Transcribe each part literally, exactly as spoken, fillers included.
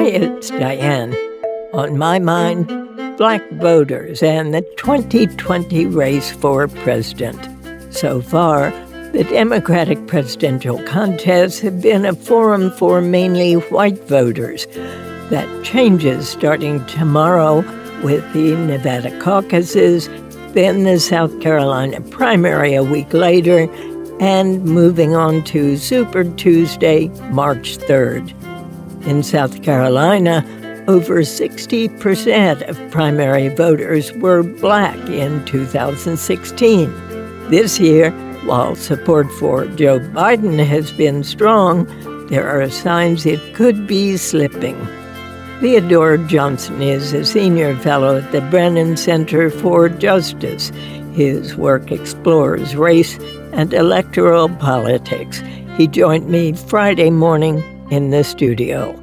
it's Diane. On my mind, black voters and the twenty twenty race for president. So far, the Democratic presidential contests have been a forum for mainly white voters. That changes starting tomorrow with the Nevada caucuses, then the South Carolina primary a week later, and moving on to Super Tuesday, March third. In South Carolina, over sixty percent of primary voters were black in two thousand sixteen. This year, while support for Joe Biden has been strong, there are signs it could be slipping. Theodore Johnson is a senior fellow at the Brennan Center for Justice. His work explores race and electoral politics. He joined me Friday morning in the studio.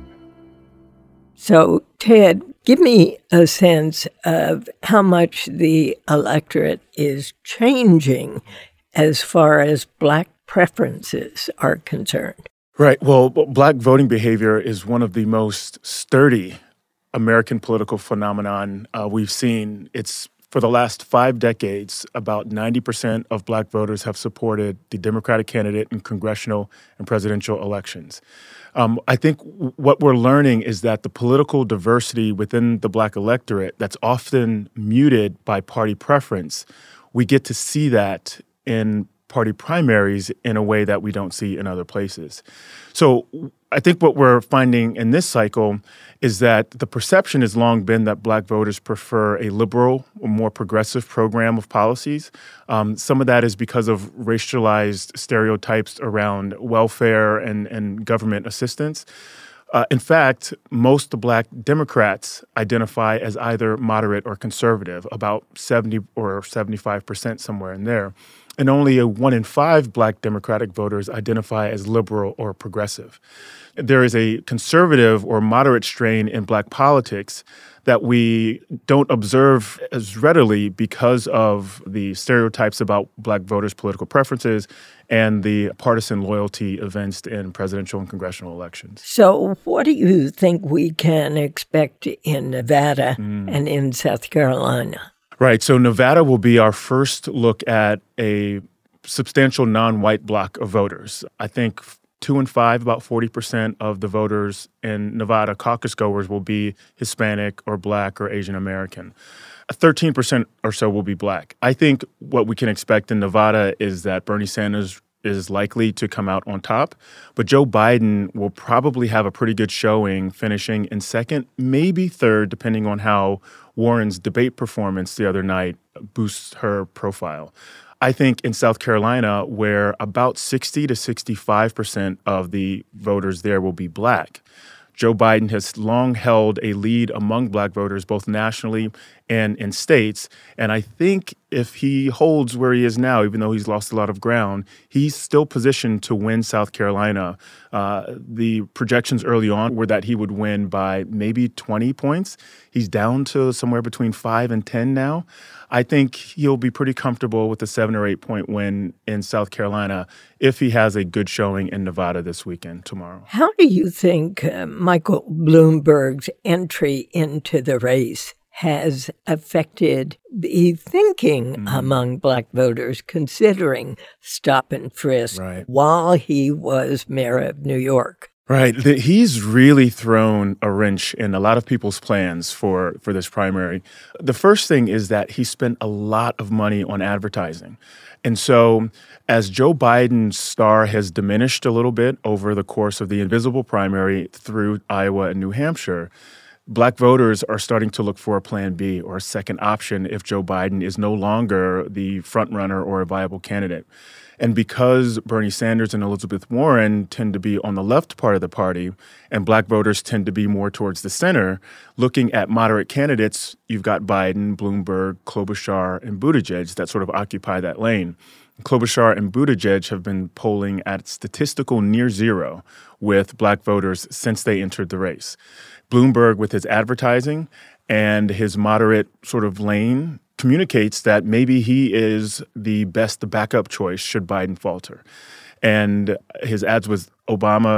So, Ted, give me a sense of how much the electorate is changing as far as black preferences are concerned. Right. Well, black voting behavior is one of the most sturdy American political phenomenon uh, we've seen. It's for the last five decades, about ninety percent of black voters have supported the Democratic candidate in congressional and presidential elections. Um, I think what we're learning is that the political diversity within the black electorate that's often muted by party preference, we get to see that in party primaries in a way that we don't see in other places. So I think what we're finding in this cycle is that the perception has long been that black voters prefer a liberal or more progressive program of policies. Um, some of that is because of racialized stereotypes around welfare and, and government assistance. Uh, in fact, most black Democrats identify as either moderate or conservative, about seventy or seventy-five percent, somewhere in there. And only a one in five black Democratic voters identify as liberal or progressive. There is a conservative or moderate strain in black politics that we don't observe as readily because of the stereotypes about black voters' political preferences and the partisan loyalty evinced in presidential and congressional elections. So what do you think we can expect in Nevada mm. and in South Carolina? Right. So Nevada will be our first look at a substantial non-white block of voters. I think two and five, about forty percent of the voters in Nevada, caucus goers, will be Hispanic or black or Asian American. thirteen percent or so will be black. I think what we can expect in Nevada is that Bernie Sanders is likely to come out on top, but Joe Biden will probably have a pretty good showing, finishing in second, maybe third, depending on how Warren's debate performance the other night boosts her profile. I think in South Carolina, where about sixty to sixty-five percent of the voters there will be black, Joe Biden has long held a lead among black voters, both nationally and in states. And I think if he holds where he is now, even though he's lost a lot of ground, he's still positioned to win South Carolina. Uh, the projections early on were that he would win by maybe twenty points. He's down to somewhere between five and ten now. I think he'll be pretty comfortable with a seven or eight point win in South Carolina if he has a good showing in Nevada this weekend, tomorrow. How do you think uh, Michael Bloomberg's entry into the race has affected the thinking mm. among black voters considering stop and frisk right. while he was mayor of New York? Right. The, he's really thrown a wrench in a lot of people's plans for, for this primary. The first thing is that he spent a lot of money on advertising. And so as Joe Biden's star has diminished a little bit over the course of the invisible primary through Iowa and New Hampshire, black voters are starting to look for a plan B or a second option if Joe Biden is no longer the frontrunner or a viable candidate. And because Bernie Sanders and Elizabeth Warren tend to be on the left part of the party and black voters tend to be more towards the center, looking at moderate candidates, you've got Biden, Bloomberg, Klobuchar, and Buttigieg that sort of occupy that lane. Klobuchar and Buttigieg have been polling at statistical near zero with black voters since they entered the race. Bloomberg, with his advertising and his moderate sort of lane, communicates that maybe he is the best backup choice should Biden falter. And his ads with Obama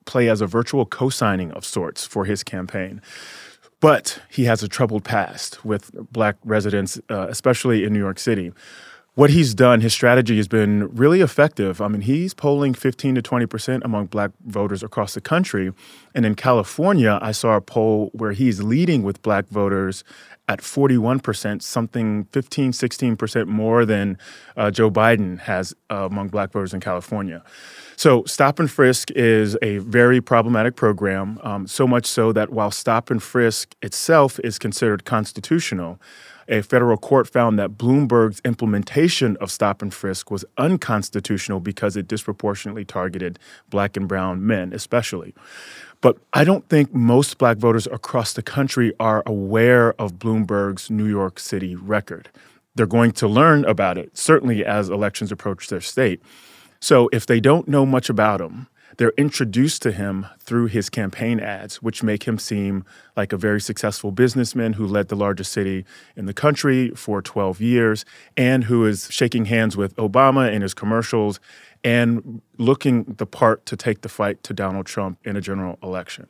play as a virtual co-signing of sorts for his campaign. But he has a troubled past with Black residents, uh, especially in New York City. What he's done, his strategy has been really effective. I mean, he's polling fifteen to twenty percent among Black voters across the country. And in California, I saw a poll where he's leading with Black voters at forty-one percent, something fifteen, sixteen percent more than uh, Joe Biden has uh, among Black voters in California. So Stop and Frisk is a very problematic program, um, so much so that while Stop and Frisk itself is considered constitutional, a federal court found that Bloomberg's implementation of Stop and Frisk was unconstitutional because it disproportionately targeted Black and brown men, especially. But I don't think most Black voters across the country are aware of Bloomberg's New York City record. They're going to learn about it, certainly as elections approach their state. So if they don't know much about him, they're introduced to him through his campaign ads, which make him seem like a very successful businessman who led the largest city in the country for twelve years and who is shaking hands with Obama in his commercials and looking the part to take the fight to Donald Trump in a general election.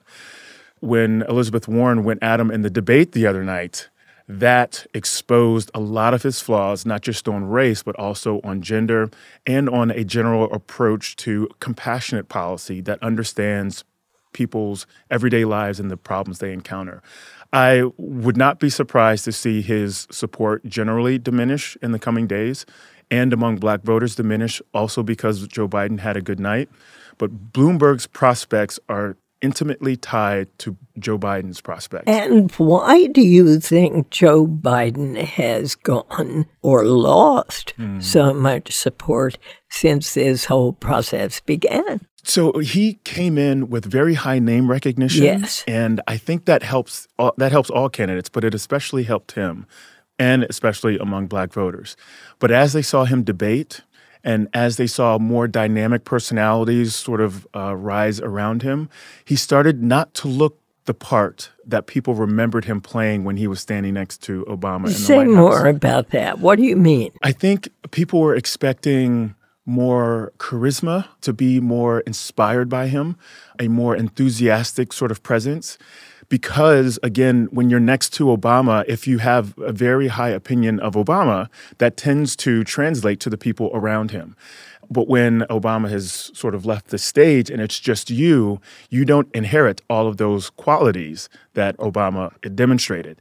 When Elizabeth Warren went at him in the debate the other night, that exposed a lot of his flaws, not just on race, but also on gender and on a general approach to compassionate policy that understands people's everyday lives and the problems they encounter. I would not be surprised to see his support generally diminish in the coming days and among Black voters diminish also because Joe Biden had a good night. But Bloomberg's prospects are intimately tied to Joe Biden's prospects. And why do you think Joe Biden has gone or lost mm. so much support since this whole process began? So he came in with very high name recognition. Yes. And I think that helps all, that helps all candidates, but it especially helped him, and especially among Black voters. But as they saw him debate, and as they saw more dynamic personalities sort of uh, rise around him, he started not to look the part that people remembered him playing when he was standing next to Obama in the Say White House. more about that. What do you mean? I think people were expecting more charisma, to be more inspired by him, a more enthusiastic sort of presence. Because, again, when you're next to Obama, if you have a very high opinion of Obama, that tends to translate to the people around him. But when Obama has sort of left the stage and it's just you, you don't inherit all of those qualities that Obama demonstrated.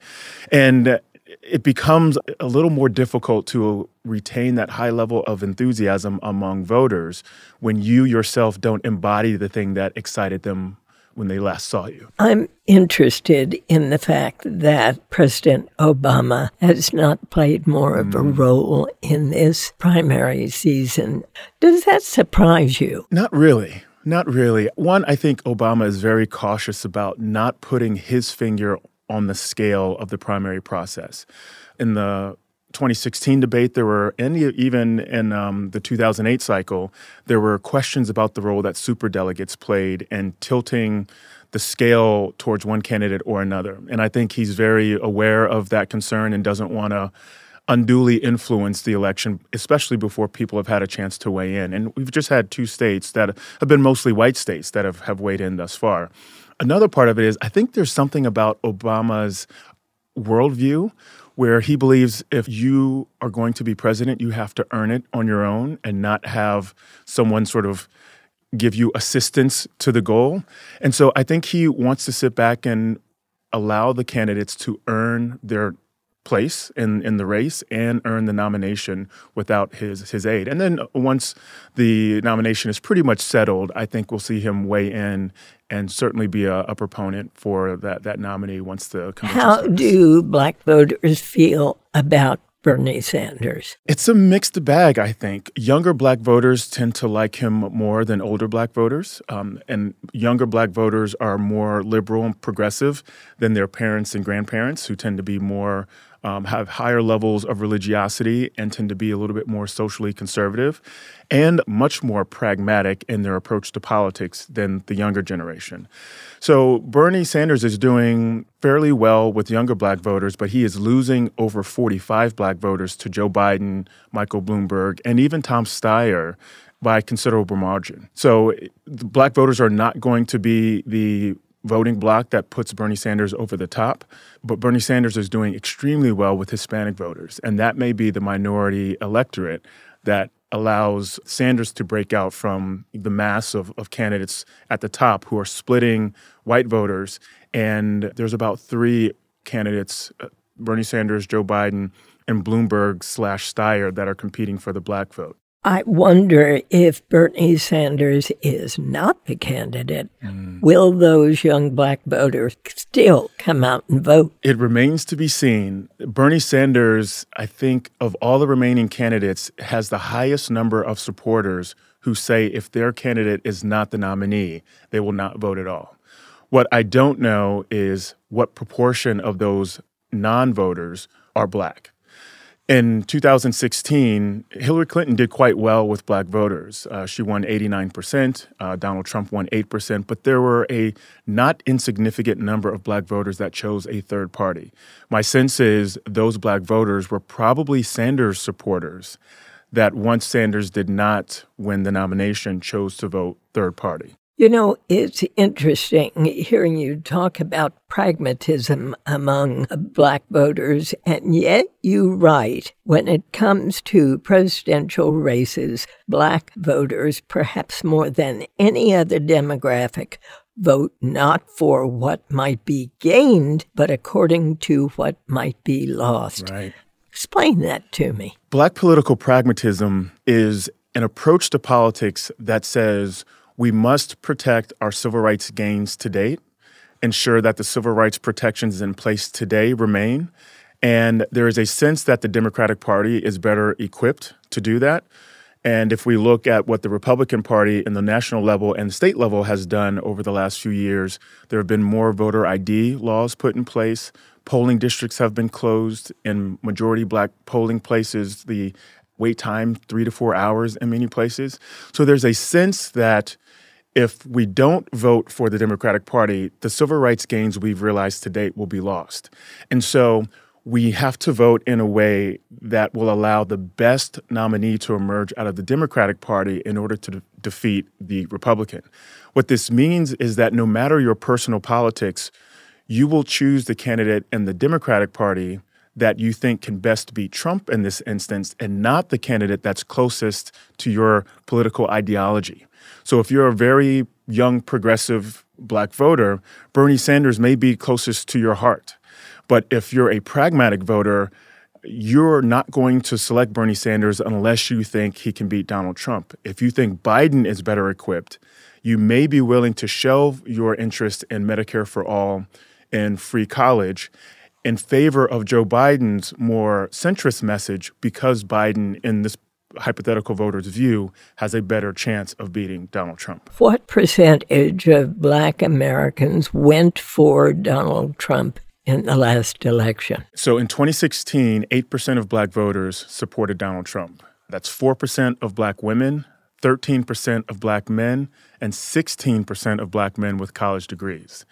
And it becomes a little more difficult to retain that high level of enthusiasm among voters when you yourself don't embody the thing that excited them when they last saw you. I'm interested in the fact that President Obama has not played more of a role in this primary season. Does that surprise you? Not really. Not really. One, I think Obama is very cautious about not putting his finger on the scale of the primary process. In the twenty sixteen debate, there were, and even in um, the two thousand eight cycle, there were questions about the role that superdelegates played in tilting the scale towards one candidate or another. And I think he's very aware of that concern and doesn't want to unduly influence the election, especially before people have had a chance to weigh in. And we've just had two states that have been mostly white states that have, have weighed in thus far. Another part of it is I think there's something about Obama's worldview where he believes if you are going to be president, you have to earn it on your own and not have someone sort of give you assistance to the goal. And so I think he wants to sit back and allow the candidates to earn their place in, in the race and earn the nomination without his his aid. And then once the nomination is pretty much settled, I think we'll see him weigh in and certainly be a, a proponent for that, that nominee once the convention How starts. do Black voters feel about Bernie Sanders? It's a mixed bag, I think. Younger Black voters tend to like him more than older Black voters. Um, and younger Black voters are more liberal and progressive than their parents and grandparents, who tend to be more Um, have higher levels of religiosity and tend to be a little bit more socially conservative and much more pragmatic in their approach to politics than the younger generation. So Bernie Sanders is doing fairly well with younger Black voters, but he is losing over forty-five Black voters to Joe Biden, Michael Bloomberg, and even Tom Steyer by a considerable margin. So the black voters are not going to be the voting bloc that puts Bernie Sanders over the top, but Bernie Sanders is doing extremely well with Hispanic voters, and that may be the minority electorate that allows Sanders to break out from the mass of, of candidates at the top who are splitting white voters. And there's about three candidates, uh, Bernie Sanders, Joe Biden, and Bloomberg slash Steyer, that are competing for the black vote. I wonder if Bernie Sanders is not the candidate, mm. will those young black voters still come out and vote? It remains to be seen. Bernie Sanders, I think, of all the remaining candidates, has the highest number of supporters who say if their candidate is not the nominee, they will not vote at all. What I don't know is what proportion of those non-voters are black. In two thousand sixteen, Hillary Clinton did quite well with black voters. Uh, she won eighty-nine percent. Uh, Donald Trump won eight percent. But there were a not insignificant number of black voters that chose a third party. My sense is those black voters were probably Sanders supporters that once Sanders did not win the nomination, chose to vote third party. You know, it's interesting hearing you talk about pragmatism among black voters, and yet you write, when it comes to presidential races, black voters, perhaps more than any other demographic, vote not for what might be gained, but according to what might be lost. Right. Explain that to me. Black political pragmatism is an approach to politics that says we must protect our civil rights gains to date, ensure that the civil rights protections in place today remain, and there is a sense that the Democratic Party is better equipped to do that. And if we look at what the Republican Party in the national level and state level has done over the last few years, there have been more voter I D laws put in place. Polling districts have been closed. In majority black polling places, the wait time, three to four hours in many places. So there's a sense that if we don't vote for the Democratic Party, the civil rights gains we've realized to date will be lost. And so we have to vote in a way that will allow the best nominee to emerge out of the Democratic Party in order to de- defeat the Republican. What this means is that no matter your personal politics, you will choose the candidate in the Democratic Party that you think can best beat Trump in this instance, and not the candidate that's closest to your political ideology. So if you're a very young, progressive black voter, Bernie Sanders may be closest to your heart. But if you're a pragmatic voter, you're not going to select Bernie Sanders unless you think he can beat Donald Trump. If you think Biden is better equipped, you may be willing to shelve your interest in Medicare for all and free college in favor of Joe Biden's more centrist message, because Biden, in this hypothetical voter's view, has a better chance of beating Donald Trump. What percentage of black Americans went for Donald Trump in the last election? So in twenty sixteen, eight percent of black voters supported Donald Trump. That's four percent of black women, thirteen percent of black men, and sixteen percent of black men with college degrees.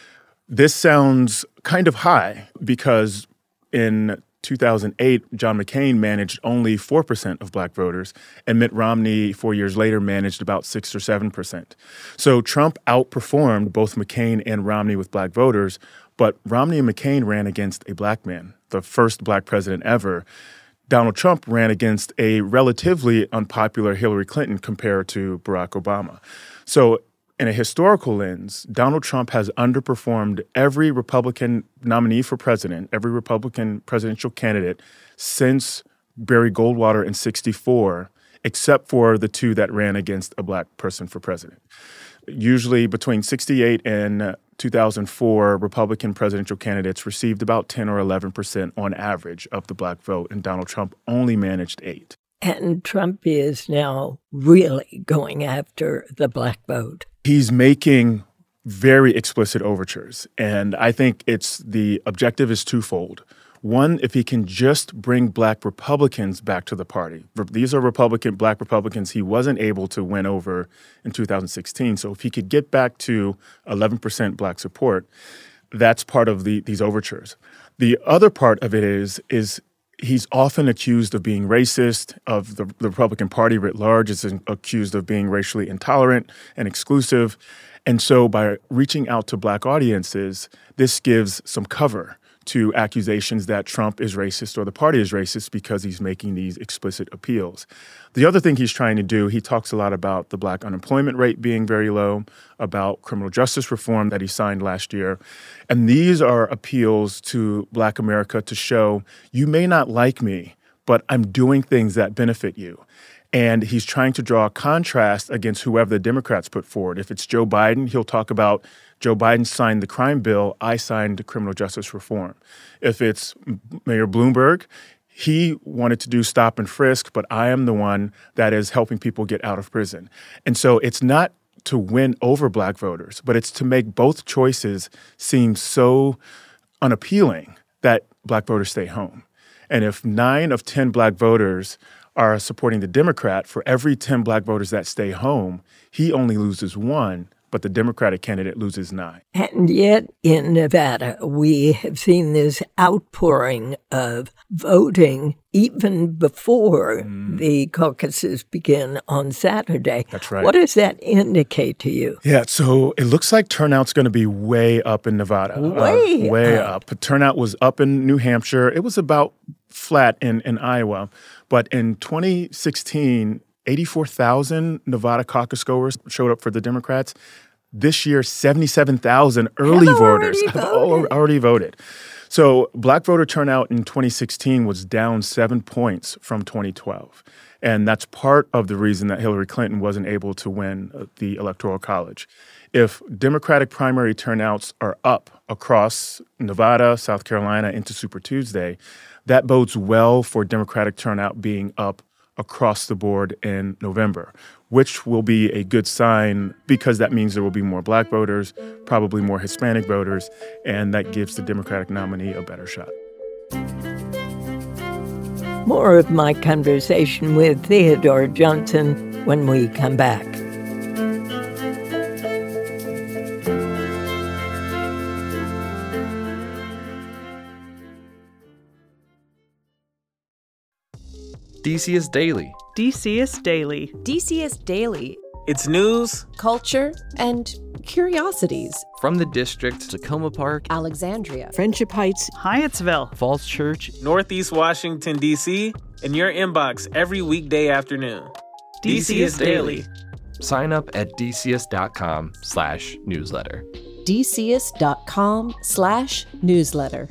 This sounds kind of high because in two thousand eight, John McCain managed only four percent of black voters, and Mitt Romney, four years later, managed about six or seven percent. So Trump outperformed both McCain and Romney with black voters, but Romney and McCain ran against a black man, the first black president ever. Donald Trump ran against a relatively unpopular Hillary Clinton compared to Barack Obama. So in a historical lens, Donald Trump has underperformed every Republican nominee for president, every Republican presidential candidate since Barry Goldwater in sixty-four, except for the two that ran against a black person for president. Usually between sixty-eight and two thousand four, Republican presidential candidates received about ten or eleven percent on average of the black vote, and Donald Trump only managed eight. And Trump is now really going after the black vote. He's making very explicit overtures, and I think it's the objective is twofold. One, if he can just bring black Republicans back to the party. These are Republican, black Republicans he wasn't able to win over in two thousand sixteen. So if he could get back to eleven percent black support, that's part of the, these overtures. The other part of it is, is He's often accused of being racist, of the, the Republican Party writ large is accused of being racially intolerant and exclusive. And so by reaching out to Black audiences, this gives some cover to accusations that Trump is racist or the party is racist because he's making these explicit appeals. The other thing he's trying to do, he talks a lot about the Black unemployment rate being very low, about criminal justice reform that he signed last year. And these are appeals to Black America to show, you may not like me, but I'm doing things that benefit you. And he's trying to draw a contrast against whoever the Democrats put forward. If it's Joe Biden, he'll talk about Joe Biden signed the crime bill, I signed criminal justice reform. If it's Mayor Bloomberg, he wanted to do stop and frisk, but I am the one that is helping people get out of prison. And so it's not to win over Black voters, but it's to make both choices seem so unappealing that Black voters stay home. And if nine of ten Black voters are supporting the Democrat, for every ten Black voters that stay home, he only loses one, but the Democratic candidate loses nine. And yet in Nevada, we have seen this outpouring of voting even before mm. the caucuses begin on Saturday. That's right. What does that indicate to you? Yeah, so it looks like turnout's going to be way up in Nevada. Way uh, Way up. up. Turnout was up in New Hampshire. It was about flat in, in Iowa. But in twenty sixteen, eighty-four thousand Nevada caucus goers showed up for the Democrats. This year, seventy-seven thousand early have voters already have voted. already voted. So Black voter turnout in twenty sixteen was down seven points from twenty twelve. And that's part of the reason that Hillary Clinton wasn't able to win the Electoral College. If Democratic primary turnouts are up across Nevada, South Carolina into Super Tuesday, that bodes well for Democratic turnout being up across the board in November, which will be a good sign because that means there will be more Black voters, probably more Hispanic voters, and that gives the Democratic nominee a better shot. More of my conversation with Theodore Johnson when we come back. D C S Daily. D C S Daily. D C S Daily. It's news, culture, and curiosities. From the district, Tacoma Park, Alexandria, Friendship Heights, Hyattsville, Falls Church, Northeast Washington, D C, in your inbox every weekday afternoon. D C S Daily. Sign up at dcs.com slash newsletter. dcs.com slash newsletter.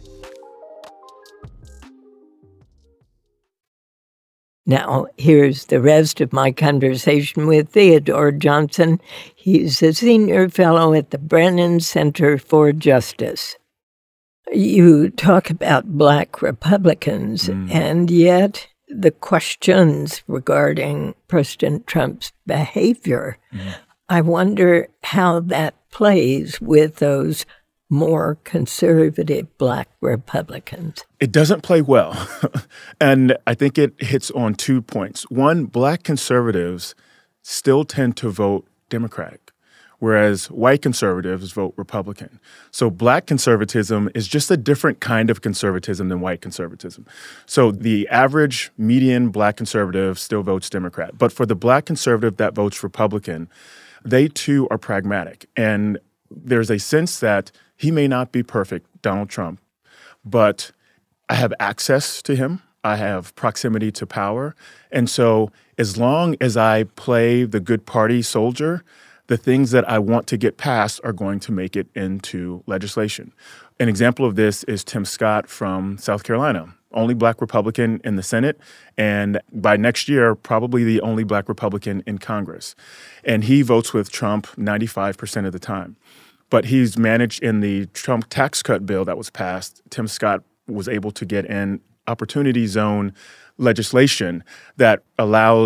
Now, here's the rest of my conversation with Theodore Johnson. He's a senior fellow at the Brennan Center for Justice. You talk about Black Republicans, mm. and yet the questions regarding President Trump's behavior, mm. I wonder how that plays with those more conservative Black Republicans. It doesn't play well. And I think it hits on two points. One, Black conservatives still tend to vote Democratic, whereas white conservatives vote Republican. So Black conservatism is just a different kind of conservatism than white conservatism. So the average median Black conservative still votes Democrat. But for the Black conservative that votes Republican, they too are pragmatic. And there's a sense that he may not be perfect, Donald Trump, but I have access to him. I have proximity to power. And so as long as I play the good party soldier, the things that I want to get passed are going to make it into legislation. An example of this is Tim Scott from South Carolina, only Black Republican in the Senate, and by next year, probably the only Black Republican in Congress. And he votes with Trump ninety-five percent of the time. But he's managed in the Trump tax cut bill that was passed, Tim Scott was able to get in opportunity zone legislation that allows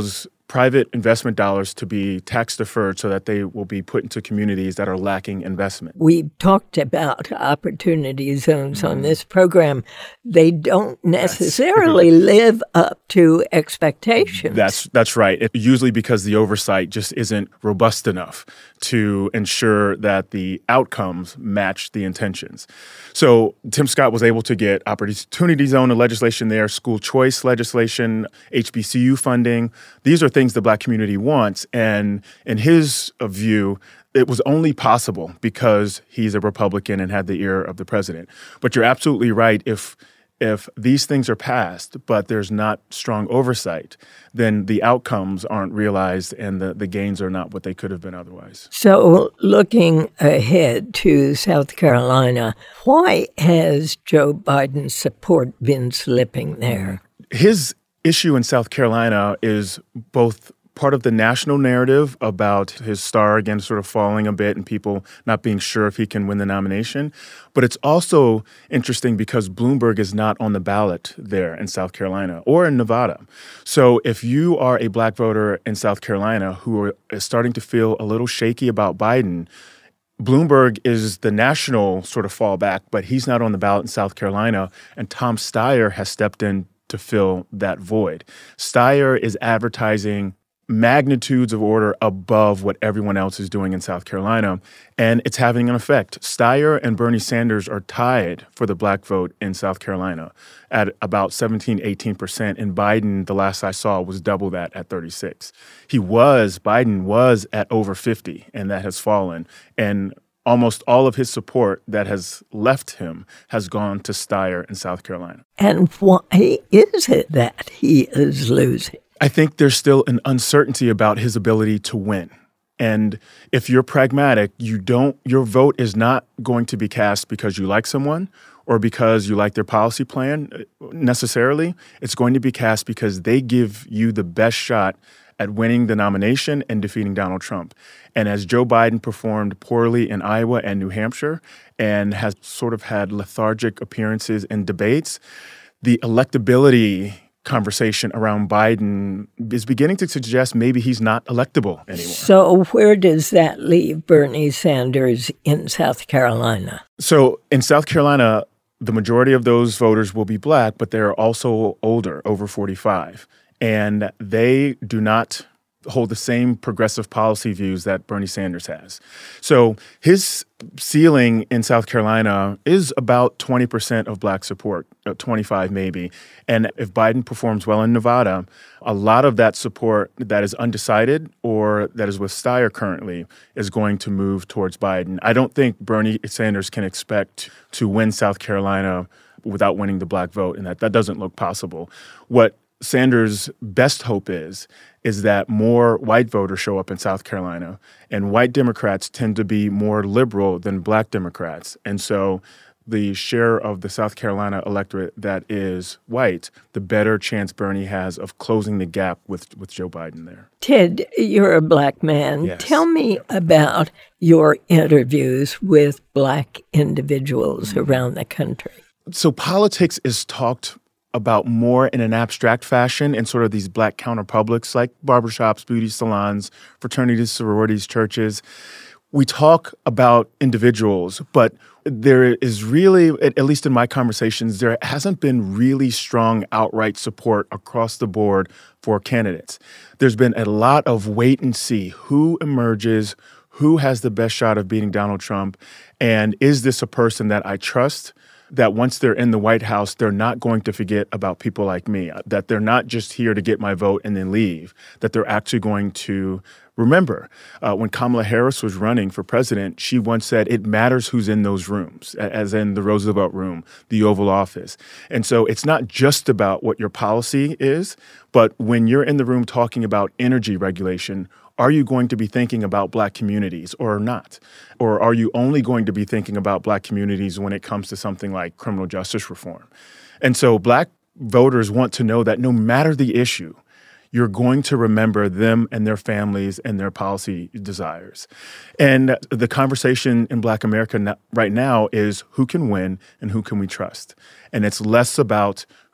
private investment dollars to be tax deferred so that they will be put into communities that are lacking investment. We talked about opportunity zones on this program. They don't necessarily live up to expectations. That's that's right. It, usually because the oversight just isn't robust enough to ensure that the outcomes match the intentions. So Tim Scott was able to get opportunity zone legislation there, school choice legislation, H B C U funding. These are things the Black community wants. And in his view, it was only possible because he's a Republican and had the ear of the president. But you're absolutely right. If If these things are passed, but there's not strong oversight, then the outcomes aren't realized and the, the gains are not what they could have been otherwise. So looking ahead to South Carolina, why has Joe Biden's support been slipping there? His issue in South Carolina is both part of the national narrative about his star again sort of falling a bit and people not being sure if he can win the nomination. But it's also interesting because Bloomberg is not on the ballot there in South Carolina or in Nevada. So if you are a Black voter in South Carolina who are, is starting to feel a little shaky about Biden, Bloomberg is the national sort of fallback, but he's not on the ballot in South Carolina. And Tom Steyer has stepped in to fill that void. Steyer is advertising magnitudes of order above what everyone else is doing in South Carolina, and it's having an effect. Steyer and Bernie Sanders are tied for the Black vote in South Carolina at about seventeen, eighteen percent, and Biden, the last I saw, was double that at thirty-six. He was, Biden was at over fifty, and that has fallen, and almost all of his support that has left him has gone to Steyer in South Carolina. And why is it that he is losing? I think there's still an uncertainty about his ability to win. And if you're pragmatic, you don't, your vote is not going to be cast because you like someone or because you like their policy plan necessarily. It's going to be cast because they give you the best shot at winning the nomination and defeating Donald Trump. And as Joe Biden performed poorly in Iowa and New Hampshire and has sort of had lethargic appearances in debates, the electability conversation around Biden is beginning to suggest maybe he's not electable anymore. So where does that leave Bernie Sanders in South Carolina? So in South Carolina, the majority of those voters will be Black, but they're also older, over forty-five. And they do not hold the same progressive policy views that Bernie Sanders has. So his ceiling in South Carolina is about twenty percent of Black support, twenty-five maybe. And if Biden performs well in Nevada, a lot of that support that is undecided or that is with Steyer currently is going to move towards Biden. I don't think Bernie Sanders can expect to win South Carolina without winning the Black vote, and that, that doesn't look possible. What Sanders' best hope is, is that more white voters show up in South Carolina, and white Democrats tend to be more liberal than Black Democrats. And so the share of the South Carolina electorate that is white, the better chance Bernie has of closing the gap with, with Joe Biden there. Ted, you're a Black man. Yes. Tell me about your interviews with Black individuals mm-hmm. around the country. So politics is talked about more in an abstract fashion in sort of these Black counterpublics like barbershops, beauty salons, fraternities, sororities, churches. We talk about individuals, but there is really, at least in my conversations, there hasn't been really strong outright support across the board for candidates. There's been a lot of wait and see who emerges, who has the best shot of beating Donald Trump, and is this a person that I trust? That once they're in the White House, they're not going to forget about people like me, that they're not just here to get my vote and then leave, that they're actually going to remember. Uh, when Kamala Harris was running for president, she once said, it matters who's in those rooms, as in the Roosevelt Room, the Oval Office. And so it's not just about what your policy is, but when you're in the room talking about energy regulation, are you going to be thinking about Black communities or not? Or are you only going to be thinking about Black communities when it comes to something like criminal justice reform? And so Black voters want to know that no matter the issue, you're going to remember them and their families and their policy desires. And the conversation in Black America right now is who can win and who can we trust? And it's less about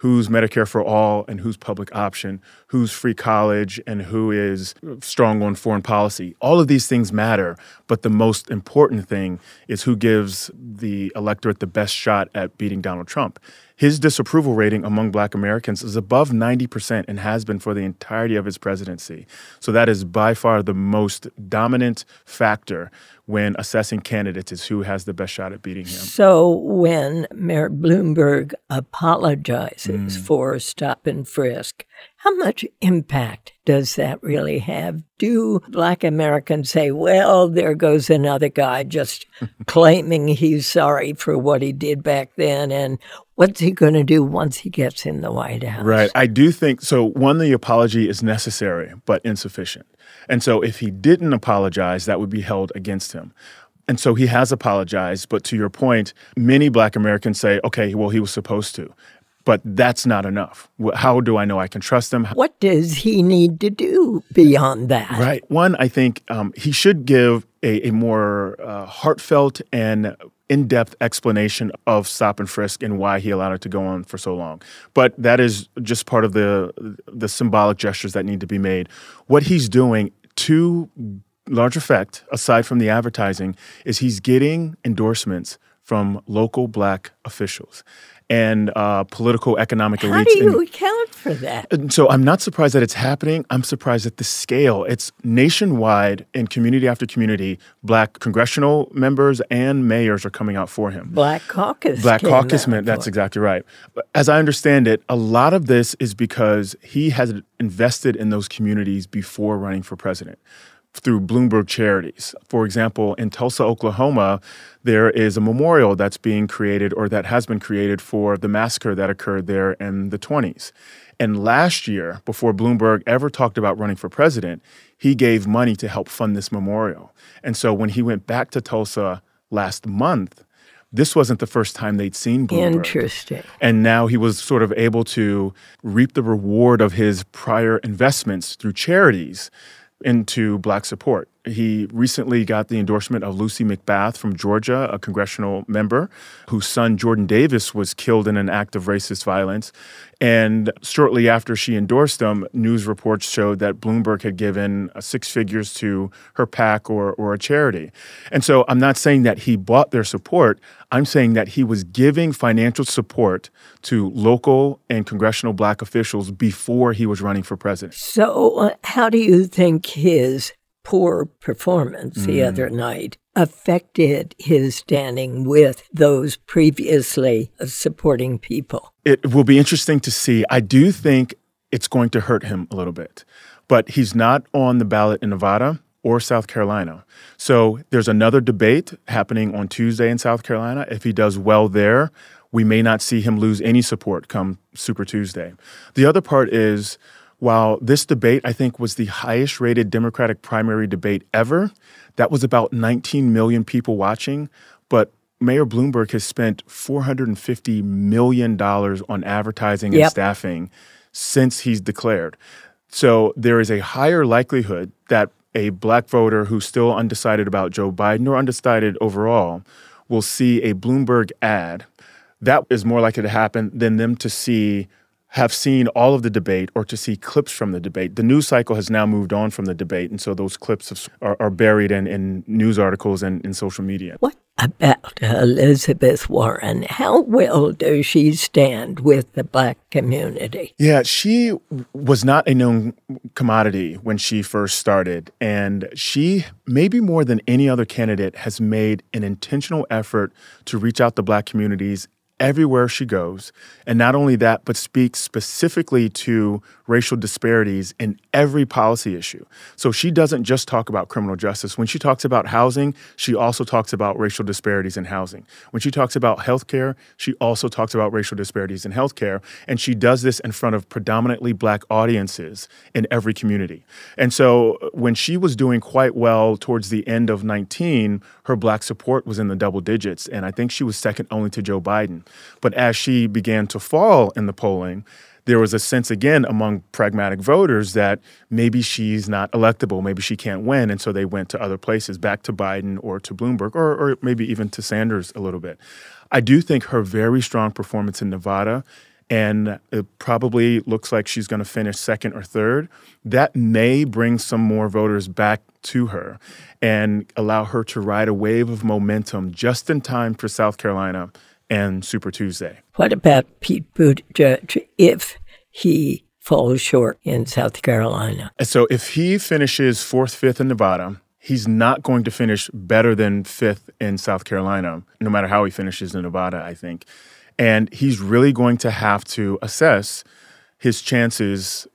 who's Medicare for all and who's public option, who's free college and who is strong on foreign policy. All of these things matter, but the most important thing is who gives the electorate the best shot at beating Donald Trump. His disapproval rating among Black Americans is above ninety percent and has been for the entirety of his presidency. So that is by far the most dominant factor when assessing candidates, is who has the best shot at beating him. So when Mayor Bloomberg apologizes mm. for stop and frisk, how much impact does that really have? Do Black Americans say, well, there goes another guy just claiming he's sorry for what he did back then, and what's he going to do once he gets in the White House? Right. I do think, so one, the apology is necessary but insufficient. And so if he didn't apologize, that would be held against him. And so he has apologized. But to your point, many Black Americans say, okay, well, he was supposed to. But that's not enough. How do I know I can trust him? What does he need to do beyond that? Right. One, I think um, he should give a, a more uh, heartfelt and in-depth explanation of stop and frisk and why he allowed it to go on for so long. But that is just part of the the symbolic gestures that need to be made. What he's doing, to large effect, aside from the advertising, is he's getting endorsements from local Black officials and uh, political economic elites. How do you in, account for that? And so I'm not surprised that it's happening. I'm surprised at the scale. It's nationwide, in community after community. Black congressional members and mayors are coming out for him. Black Caucus. Black Caucus, men, that's exactly right. As I understand it, a lot of this is because he has invested in those communities before running for president, through Bloomberg Charities. For example, in Tulsa, Oklahoma, there is a memorial that's being created, or that has been created, for the massacre that occurred there in the twenties. And last year, before Bloomberg ever talked about running for president, he gave money to help fund this memorial. And so when he went back to Tulsa last month, this wasn't the first time they'd seen Bloomberg. Interesting. And now he was sort of able to reap the reward of his prior investments through charities into Black support. He recently got the endorsement of Lucy McBath from Georgia, a congressional member whose son, Jordan Davis, was killed in an act of racist violence. And shortly after she endorsed him, news reports showed that Bloomberg had given uh, six figures to her PAC or, or a charity. And so I'm not saying that he bought their support. I'm saying that he was giving financial support to local and congressional Black officials before he was running for president. So uh, how do you think his poor performance mm. the other night affected his standing with those previously supporting people? It will be interesting to see. I do think it's going to hurt him a little bit, but he's not on the ballot in Nevada or South Carolina. So there's another debate happening on Tuesday in South Carolina. If he does well there, we may not see him lose any support come Super Tuesday. The other part is, while this debate, I think, was the highest rated Democratic primary debate ever, that was about nineteen million people watching. But Mayor Bloomberg has spent four hundred fifty million dollars on advertising yep. and staffing since he's declared. So there is a higher likelihood that a Black voter who's still undecided about Joe Biden or undecided overall will see a Bloomberg ad. That is more likely to happen than them to see have seen all of the debate or to see clips from the debate. The news cycle has now moved on from the debate, and so those clips have, are, are buried in, in news articles and in social media. What about Elizabeth Warren? How well does she stand with the Black community? Yeah, she was not a known commodity when she first started, and she, maybe more than any other candidate, has made an intentional effort to reach out to Black communities everywhere she goes. And not only that, but speaks specifically to racial disparities in every policy issue. So she doesn't just talk about criminal justice. When she talks about housing, she also talks about racial disparities in housing. When she talks about healthcare, she also talks about racial disparities in healthcare. And she does this in front of predominantly Black audiences in every community. And so when she was doing quite well towards the end of nineteen, her Black support was in the double digits. And I think she was second only to Joe Biden. But as she began to fall in the polling, there was a sense again among pragmatic voters that maybe she's not electable, maybe she can't win. And so they went to other places, back to Biden or to Bloomberg, or, or maybe even to Sanders a little bit. I do think her very strong performance in Nevada and it probably looks like she's going to finish second or third, that may bring some more voters back to her and allow her to ride a wave of momentum just in time for South Carolina and Super Tuesday. What about Pete Buttigieg if he falls short in South Carolina? So if he finishes fourth, fifth in Nevada, he's not going to finish better than fifth in South Carolina, no matter how he finishes in Nevada, I think. And he's really going to have to assess his chances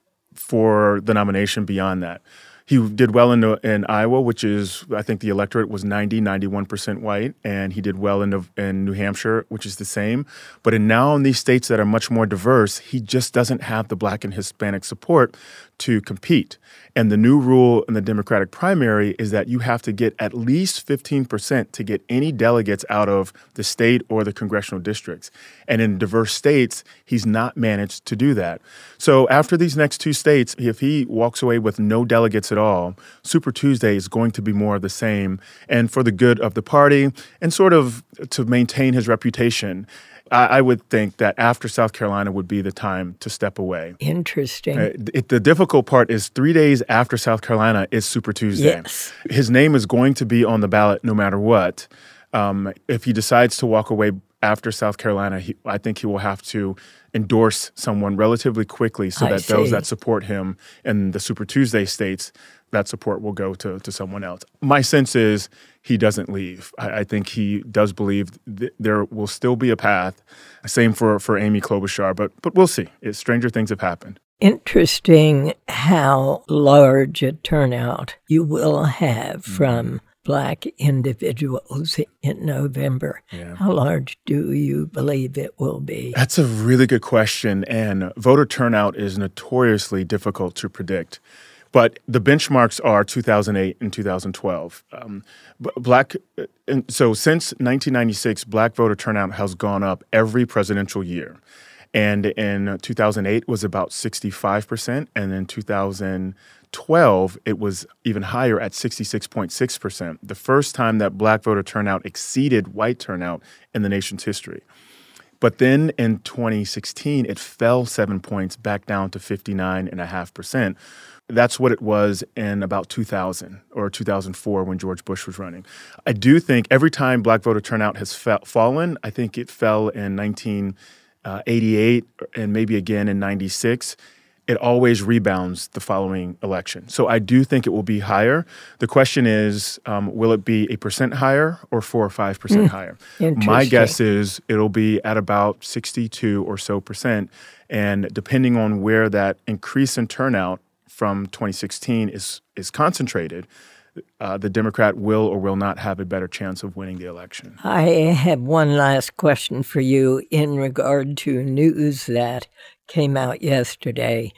for the nomination beyond that. He did well in, in Iowa, which is, I think the electorate was ninety, ninety-one percent white, and he did well in, in New Hampshire, which is the same. But in now in these states that are much more diverse, he just doesn't have the Black and Hispanic support to compete. And the new rule in the Democratic primary is that you have to get at least fifteen percent to get any delegates out of the state or the congressional districts. And in diverse states, he's not managed to do that. So after these next two states, if he walks away with no delegates at all, Super Tuesday is going to be more of the same. And for the good of the party and sort of to maintain his reputation, I would think that after South Carolina would be the time to step away. Interesting. Uh, it, the difficult part is three days after South Carolina is Super Tuesday. Yes. His name is going to be on the ballot no matter what. Um, if he decides to walk away after South Carolina, he, I think he will have to endorse someone relatively quickly so I that those see. that support him in the Super Tuesday states, that support will go to, to someone else. My sense is he doesn't leave. I, I think he does believe th- there will still be a path. Same for, for Amy Klobuchar, but but we'll see. It, stranger things have happened. Interesting how large a turnout you will have mm-hmm. from Black individuals in November. Yeah. How large do you believe it will be? That's a really good question, and voter turnout is notoriously difficult to predict. But the benchmarks are two thousand eight and two thousand twelve. Um, black, and so since nineteen ninety-six, Black voter turnout has gone up every presidential year. And in two thousand eight was about sixty-five percent, and in two thousand twelve it was even higher at sixty-six point six percent, the first time that Black voter turnout exceeded white turnout in the nation's history. But then in twenty sixteen, it fell seven points back down to fifty-nine point five percent. That's what it was in about two thousand or two thousand four when George Bush was running. I do think every time Black voter turnout has fa- fallen, I think it fell in nineteen eighty-eight and maybe again in ninety-six, it always rebounds the following election. So I do think it will be higher. The question is, um, will it be a percent higher or four or five percent mm, higher? My guess is it'll be at about sixty-two or so percent. And depending on where that increase in turnout from twenty sixteen is is concentrated, uh, the Democrat will or will not have a better chance of winning the election. I have one last question for you in regard to news that came out yesterday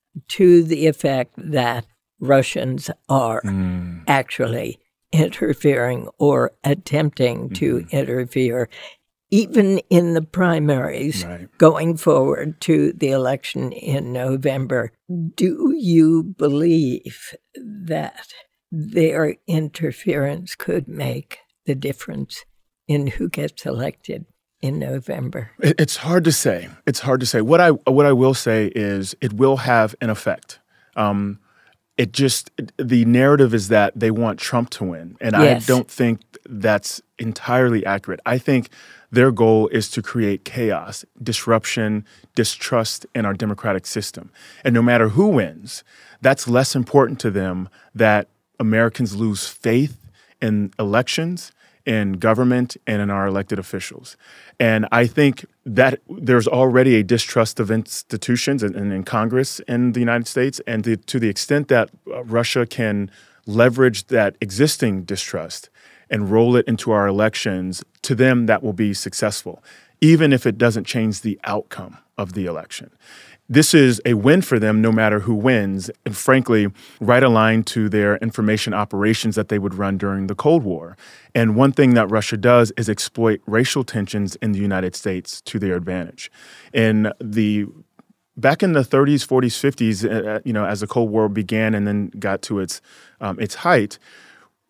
to the effect that Russians are mm. actually interfering or attempting mm-hmm. to interfere even in the primaries right. going forward to the election in November. Do you believe that their interference could make the difference in who gets elected in November? It's hard to say. It's hard to say. What I what I will say is it will have an effect. Um, it just the narrative is that they want Trump to win, and yes. I don't think that's entirely accurate. I think their goal is to create chaos, disruption, distrust in our democratic system. And no matter who wins, that's less important to them that Americans lose faith in elections, in government, and in our elected officials. And I think that there's already a distrust of institutions and, and in Congress in the United States. And the, to the extent that uh, Russia can leverage that existing distrust and roll it into our elections, to them that will be successful, even if it doesn't change the outcome of the election. This is a win for them no matter who wins, and frankly, right aligned to their information operations that they would run during the Cold War. And one thing that Russia does is exploit racial tensions in the United States to their advantage. In the Back in the thirties, forties, fifties, uh, you know, as the Cold War began and then got to its um, its height,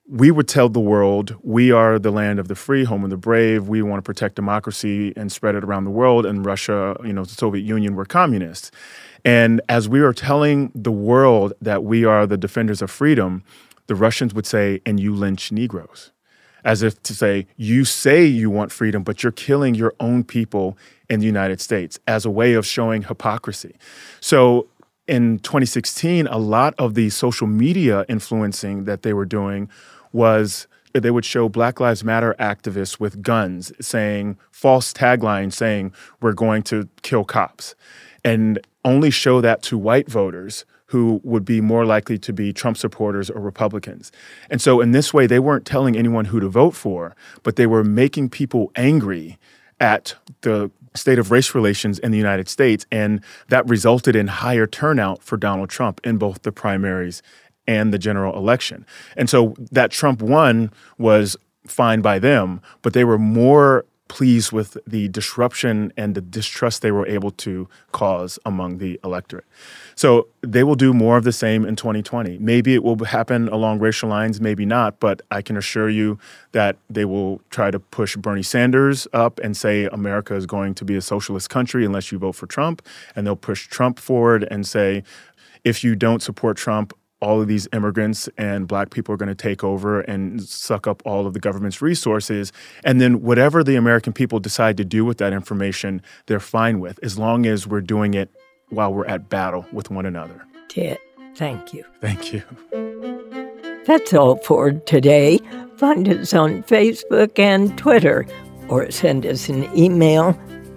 we would tell the world, we are the land of the free, home of the brave. We want to protect democracy and spread it around the world. And Russia, you know, the Soviet Union were communists. And as we are telling the world that we are the defenders of freedom, the Russians would say, and you lynch Negroes. As if to say, you say you want freedom, but you're killing your own people in the United States, as a way of showing hypocrisy. So in twenty sixteen, a lot of the social media influencing that they were doing was they would show Black Lives Matter activists with guns saying false taglines saying we're going to kill cops, and only show that to white voters who would be more likely to be Trump supporters or Republicans. And so in this way, they weren't telling anyone who to vote for, but they were making people angry at the state of race relations in the United States. And that resulted in higher turnout for Donald Trump in both the primaries and the general election. And so that Trump won was fine by them, but they were more pleased with the disruption and the distrust they were able to cause among the electorate. So they will do more of the same in twenty twenty. Maybe it will happen along racial lines, maybe not, but I can assure you that they will try to push Bernie Sanders up and say America is going to be a socialist country unless you vote for Trump. And they'll push Trump forward and say, if you don't support Trump, all of these immigrants and Black people are going to take over and suck up all of the government's resources. And then whatever the American people decide to do with that information, they're fine with, as long as we're doing it while we're at battle with one another. Tit, thank you. Thank you. That's all for today. Find us on Facebook and Twitter, or send us an email,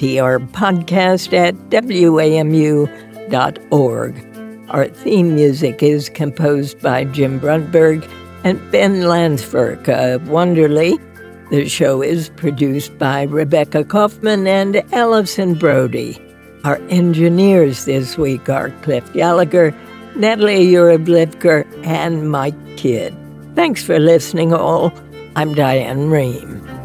drpodcast at w a m u dot org. Our theme music is composed by Jim Brunberg and Ben Landsberg of Wonderly. The show is produced by Rebecca Kaufman and Allison Brody. Our engineers this week are Cliff Gallagher, Natalie Uriblivker, and Mike Kidd. Thanks for listening, all. I'm Diane Rehm.